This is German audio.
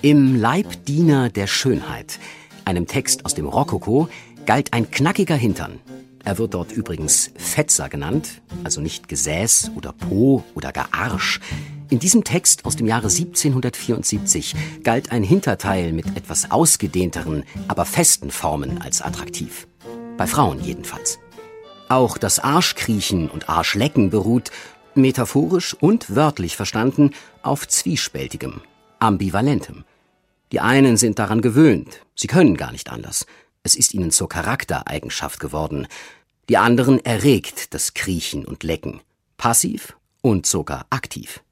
Im Leibdiener der Schönheit, einem Text aus dem Rokoko, galt ein knackiger Hintern. Er wird dort übrigens Fetzer genannt, also nicht Gesäß oder Po oder gar Arsch. In diesem Text aus dem Jahre 1774 galt ein Hinterteil mit etwas ausgedehnteren, aber festen Formen als attraktiv. Bei Frauen jedenfalls. Auch das Arschkriechen und Arschlecken beruht, metaphorisch und wörtlich verstanden, auf zwiespältigem, ambivalentem. Die einen sind daran gewöhnt, sie können gar nicht anders. Es ist ihnen zur Charaktereigenschaft geworden. Die anderen erregt das Kriechen und Lecken, passiv und sogar aktiv.